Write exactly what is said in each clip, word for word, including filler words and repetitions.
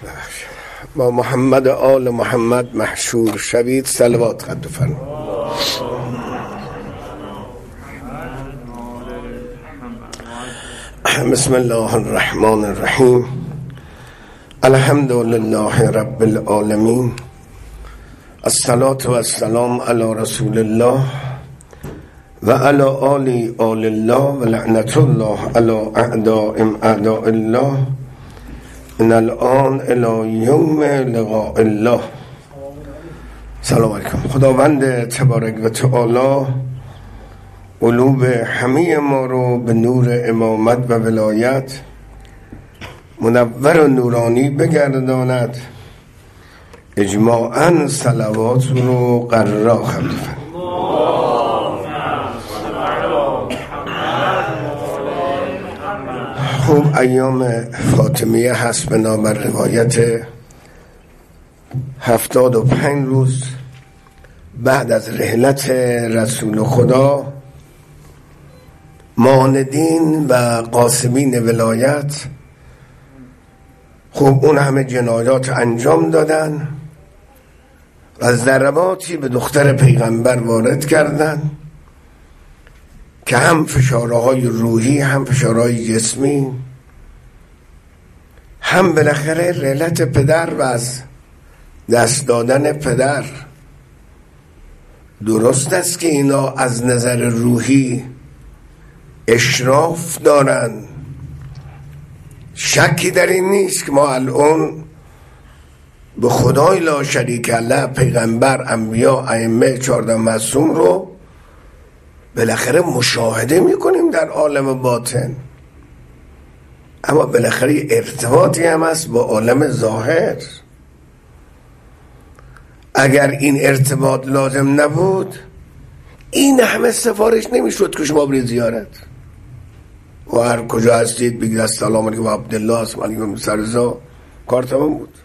با محمد آل محمد محشور شوید. صلوات قد فرمایید. بسم الله الرحمن الرحیم. الحمد لله رب العالمین. الصلاة و السلام علی رسول الله و علی آل آل الله و لعنت الله علی اعداء اعداء الله من الان الی یوم لقاء الله. سلام علیکم. خداوند تبارک و تعالی قلوب همه ما رو به نور امامت و ولایت منور و نورانی بگرداند. اجماعاً صلوات رو قرار خواهد. خوب ایام فاطمیه هست بنابر روایت هفتاد و پنج روز بعد از رحلت رسول خدا معاندین و قاسمین ولایت خوب اون همه جنایات انجام دادن و ضرباتی به دختر پیغمبر وارد کردن که هم فشارهای روحی هم فشارهای جسمی هم بالاخره رحلت پدر و از دست دادن پدر. درست است که اینا از نظر روحی اشراف دارن، شکی در این نیست که ما الان به خدای لا شریک له، پیغمبر، انبیا، ائمه، چهارده معصوم رو بالاخره مشاهده میکنیم در عالم باطن، اما بالاخره ارتباطی هم هست با عالم ظاهر. اگر این ارتباط لازم نبود این همه سفارش نمیشد که شما برید زیارت و هر کجا هستید بگید السلام علیکم و عبدالله اسم علیکم سرزا، کار تمام بود.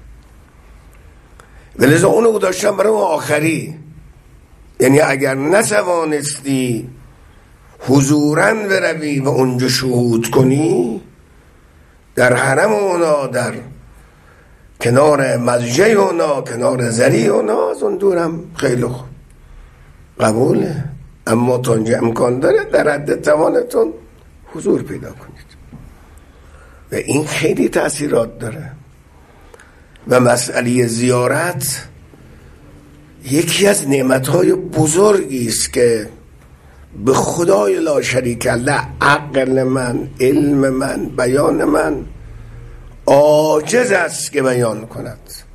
ولذا اونو داشتم برای اون آخری، یعنی اگر نتوانستی حضوراً بروی و اونجا شهود کنی در حرم اونا، در کنار مزجه اونا، کنار زری اونا، از اون دورم خیلی خوب قبوله، اما تا اونجا امکان داره در حد توانتون حضور پیدا کنید و این خیلی تأثیرات داره. و مسئله زیارت یکی از نعمتهای بزرگی است که به خدای لا شریک له عقل من، علم من، بیان من عاجز است که بیان کند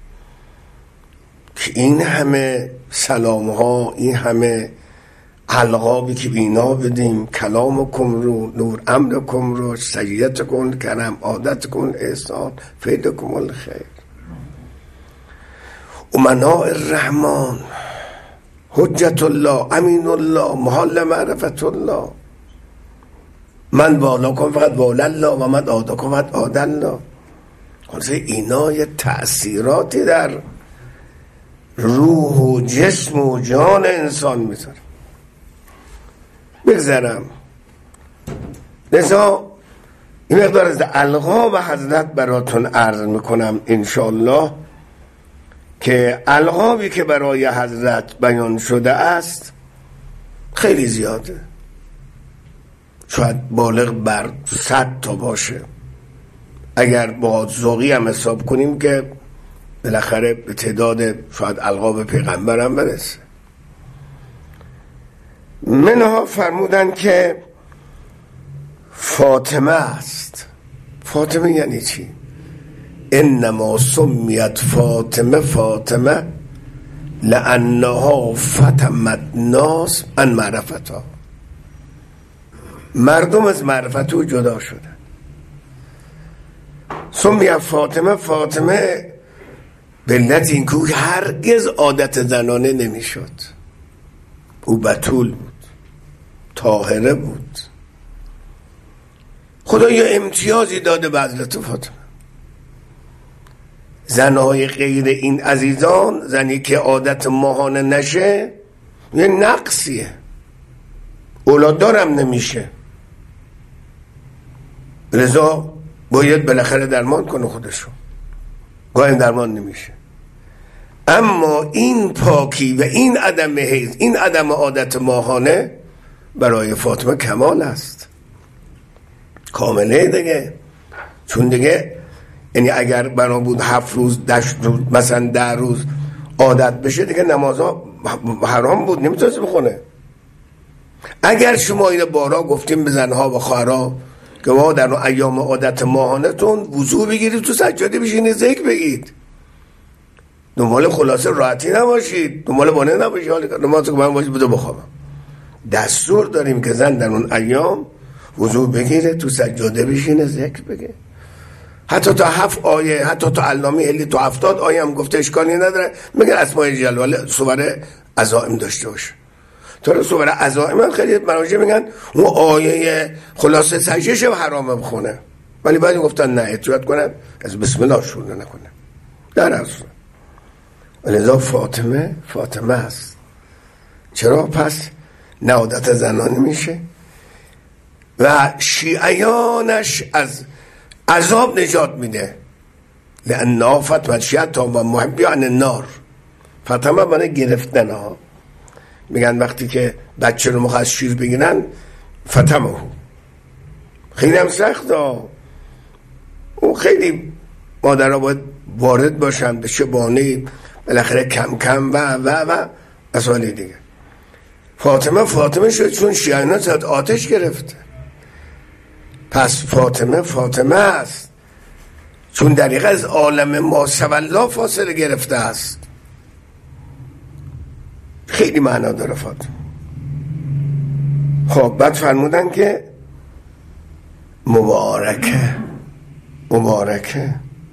که این همه سلام ها، این همه القابی که بینا بدیم، کلامکم رو، نور امرکم رو، سجیت کن، کرم، عادت کن، احسان، فیدکم الخیر، امناء الرحمن، حجت الله، امین الله، محل معرفت الله، من بالا کن فقط بالا الله و من آدا کن فقط آدا الله. خلاصه اینا یه تأثیراتی در روح و جسم و جان انسان میذاره. بگذارم لذا این مقدار از القاب حضرت براتون عرض میکنم انشاءالله که القابی که برای حضرت بیان شده است خیلی زیاده، شاید بالغ بر صد تا باشه اگر با ذوقی هم حساب کنیم که بالاخره به تعداد شاید القاب پیغمبر هم برسه. منها فرمودن که فاطمه است. فاطمه یعنی چی؟ انما سمیت فاطمه فاطمه لانها فتمت ناس عن معرفتها، مردم از معرفت او جدا شدن. سمیت فاطمه فاطمه به علت این که هرگز عادت زنانه نمیشد، او بتول بود، طاهره بود، خدا یه امتیازی داده به حضرت فاطمه. زنهای غیر این عزیزان، زنی که عادت ماهانه نشه یه نقصیه، اولاد دارم نمیشه، لذا باید بالاخره درمان کنه خودشو. گاهی درمان نمیشه. اما این پاکی و این عدم حیض، این عدم عادت ماهانه برای فاطمه کمال است، کامله دیگه. چون دیگه یعنی اگر بنا بود هفت روز دشت روز مثلا ده روز عادت بشه دیگه نمازها حرام بود، نمیتونست بخونه. اگر شما این بارا گفتیم به زنها و خواهرها که ما در ایام عادت ماهانه تون وضو بگیرید تو سجاده بشینید ذکر بگید، دنبال خلاصه راحتی نباشید، دنبال بانه نباشید حالی که نماز که من باشید بده بخوابم. دستور داریم که زن در اون ایام وضو بگیره تو سجاده بشینه ذکر بگه. حتی تا هفت آیه، حتی تا علامه هلی تو هفتاد آیه هم گفته اشکالی نداره، مگر اسماء جلاله صور عزائم داشته باشه. تو صور عزائم خیلی مراجع میگن اون آیه خلاصه سجدهش حرامه بخونه، ولی بعد گفتن نه اطاعت کنن از بسم الله شروع نکنه در اصل. لذا فاطمه فاطمه است. چرا پس نه عادت زنانه میشه و شیعیانش از عذاب نجات میده. لأن فاطمه شیعت و محبی عن النار. فاطمه بانه گرفتن ها، میگن وقتی که بچه رو مخواست شیر بگیرن فاطمه ها خیلی هم سخت ها. اون خیلی مادر ها باید وارد باشن به شبانه بالاخره کم کم و و و اسوالی دیگه. فاطمه فاطمه شد چون شیعیان زد آتش گرفته. پس فاطمه فاطمه است چون دقیقه از عالم ما سوالله فاصله گرفته است. خیلی معنا داره فاطمه. خب بعد فرمودن که مبارکه مبارکه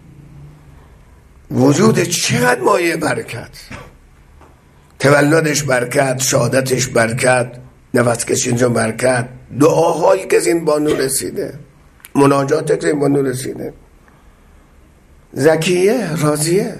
وجود چقدر مایه برکت، تولدش برکت، شهادتش برکت، نفس کشیدنش برکت، دعاهایی که از این بانو رسیده، مناجات که این بانو رسیده. زکیه راضیه.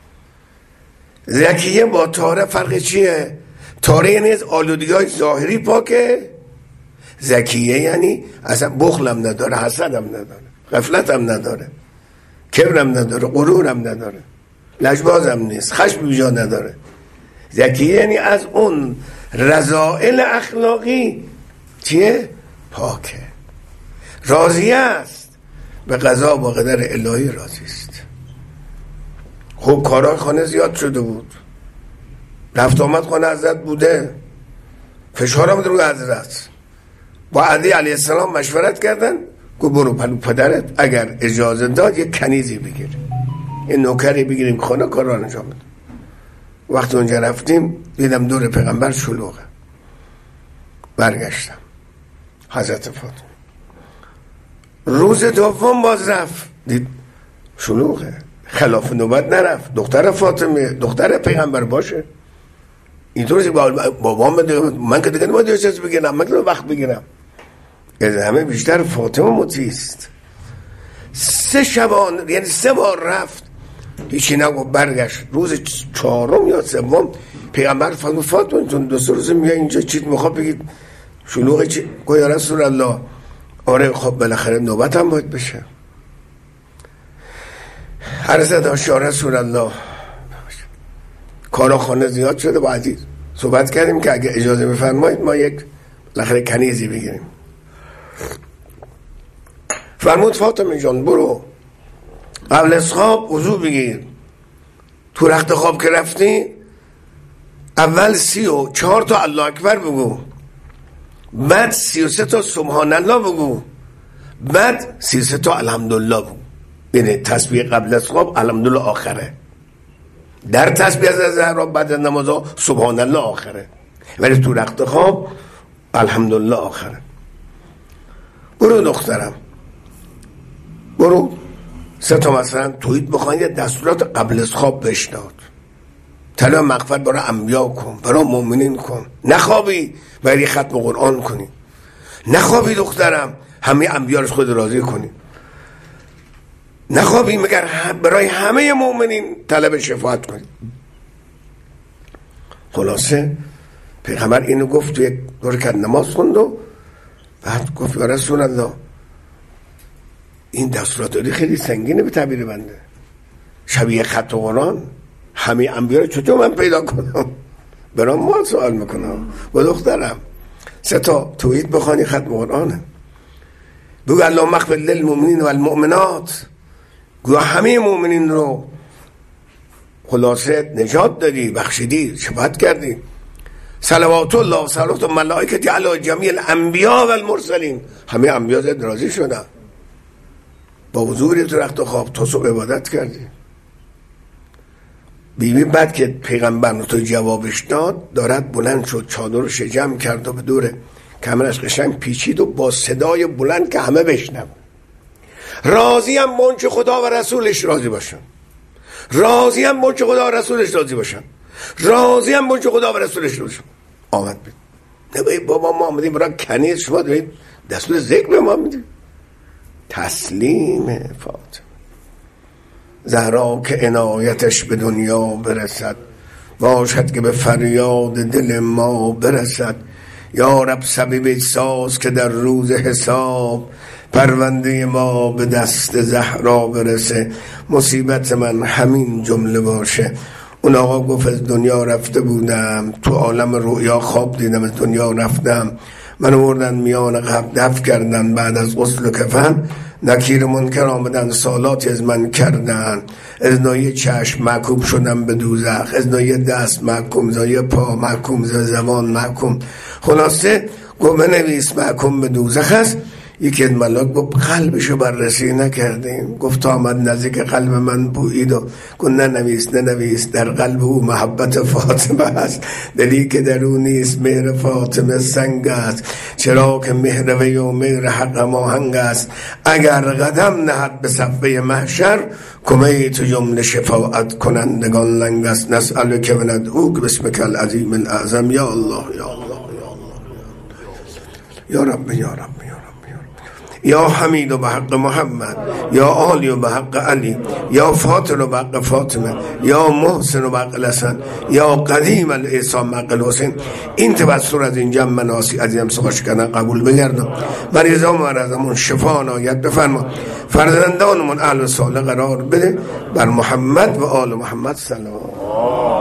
زکیه با تاره فرق چیه؟ تاره یعنی از آلودگی‌های ظاهری پاکه، زکیه یعنی اصلا بخلم نداره، حسدم نداره، غفلتم نداره، کبرم نداره، غرورم نداره، لجبازم نیست، خشم بیجا نداره. زکیه یعنی از اون رذائل اخلاقی چیه؟ پاکه. راضیه است، به قضا و قدر الهی راضی است. خب کارهای خانه زیاد شده بود، رفت آمد خانه حضرت بوده، فشارم در روی حضرت. با علی علیه السلام مشورت کردن، گفت برو پلو پدرت اگر اجازه داد یک کنیزی بگیر، این نوکری بگیریم خانه کار را انجام بده. وقتی اونجا رفتیم دیدم دور پیغمبر شلوغه. برگشتم حضرت فاطمه. روز دوم باز رفت دید شلوغه، خلاف نوبت نرفت. دختر فاطمه دختر پیغمبر باشه اینطوری بابام بده، من که دیگه نباید اجازه بگیرم، من که وقت بگیرم. از همه بیشتر فاطمه مطیعست. سه شبان یعنی سه بار رفت هیچی نگو. برگشت روز چهارم یا سوم پیغمبر فاطمه فاطمه چون دو سه روز میاد اینجا چیت میخواد بگید شلوغ چی؟ گوی یا رسول الله آره خب بالاخره نوبت هم باید بشه. عرض داشت یا رسول الله کارا خانه زیاد شده، با عزیز صحبت کردیم که اگه اجازه بفرمایید ما یک بالاخره کنیزی بگیریم. فرمود فاطمه جان برو قبل از خواب وضو بگیر، تو رخت خواب که رفتی اول سی و چهار تا الله اکبر بگو، بعد سی و سه تا سبحان الله بگو، بعد سی و سه تا الحمدلله بگو. یعنی تسبیح قبل از خواب الحمدلله آخره، در تسبیح از زهرا بعد از نماز سبحان الله آخره، ولی تو رخت خواب الحمدلله آخره. برو دخترم برو سه تا مثلا توییت بخوان یه دستورات قبل از خواب بشناد، طلب مغفرت برای انبیا کن، برای مؤمنین کن، نخوابی برای ختم قرآن کنی، نخوابی دخترم همه انبیا رو خود راضی کنی، نخوابی مگر برای همه مؤمنین طلب شفاعت کنی. خلاصه پیغمبر اینو گفت، تو یک رکعت نماز خوند و بعد گفت یا رسول الله این دستورات خیلی سنگینه به تعبیر بنده، شبیه خط قرآن. همه انبیا رو چطور من پیدا کنم؟ برام ما سوال میکنم با دخترم سه تا توحید بخوانی ختم قرآنه. بگو اللهم اغفر للمؤمنین و المؤمنات، گویا همه مؤمنین رو خلاصه نجات دادی، بخشیدی، شفاعت کردی. صلوات الله و صلوات و ملائکتی علی جمیع الانبیاء و المرسلین، همه انبیا زد راضی شدن. با حضور تو رخت و خواب تو صبح عبادت کردی. بیبی بعد که پیغمبر تو جوابش داد دارد بلند شد، چادر رو شجم کرد و به دور کمرش قشنگ پیچید و با صدای بلند که همه بشنون راضی هم منچه خدا و رسولش راضی باشن، راضی هم منچه خدا و رسولش راضی باشن، راضی هم منچه خدا و رسولش راضی باشن. آمد بید نبایی بابا ما آمدیم برای کنیز، شما دارید دستور ذکر به ما میدید. تسلیم فاطمه زهرا که عنایتش به دنیا برسد، باشد که به فریاد دل ما برسد. یا رب سبیل ساز که در روز حساب، پرونده ما به دست زهرا برسه. مصیبت من همین جمله باشه. اون آقا گفت از دنیا رفته بودم، تو عالم رؤیا خواب دیدم از دنیا رفتم. من آوردن میان قبر دفن کردن، بعد از غسل و کفن نکیر منکر آمدن سالاتی از من کردن. از ناحیه چشم محکوم شدم به دوزخ، از ناحیه دست محکوم، زای پا محکوم، زای زبان محکوم. خلاصه گفت بنویس محکوم به دوزخ است. یکی از ملاک گفت قلبشو بررسی نکردیم. گفت تا آمد نزدیک قلب من بویید و گفت ننویس ننویس در قلب او محبت فاطمه است. دلی که در او نیست مهر فاطمه سنگ است. چرا که مهر وی و مهر حق ماهنگ است. اگر قدم نهد به صفحه محشر، کمیت جمله شفاعت کنندگان لنگ است. نسأل که بند او که بسمک العظیم الاعظم. یا الله یا الله یا رب یا رب یا حمید و به حق محمد، یا عالی و به حق علی، یا فاطر و به حق فاطمه، یا محسن و به حق الحسن، یا قدیم الاسلام به حق الحسین. این توسط از این جمع مناسی عزیزم سخاش کردن قبول بگردم. مریضان و مرضمون شفا عنایت بفرما. فرزندانمون اهل صالح قرار بده. بر محمد و آل محمد سلام.